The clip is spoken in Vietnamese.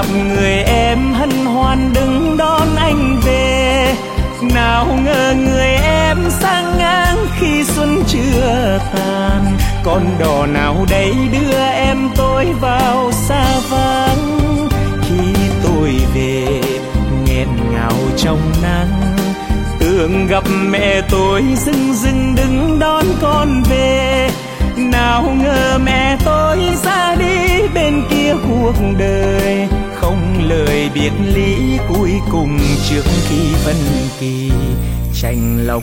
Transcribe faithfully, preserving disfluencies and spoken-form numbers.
gặp người em hân hoan đứng đón anh về. Nào ngờ người em sang ngang khi xuân chưa tàn. Con đò nào đây đưa em tôi vào xa vắng. Khi tôi về nghẹn ngào trong nắng, tưởng gặp mẹ tôi dưng dưng đứng đón con về. Nào ngờ mẹ tôi ra đi bên kia cuộc đời, không lời biệt ly cuối cùng trước khi phân kỳ tranh lòng.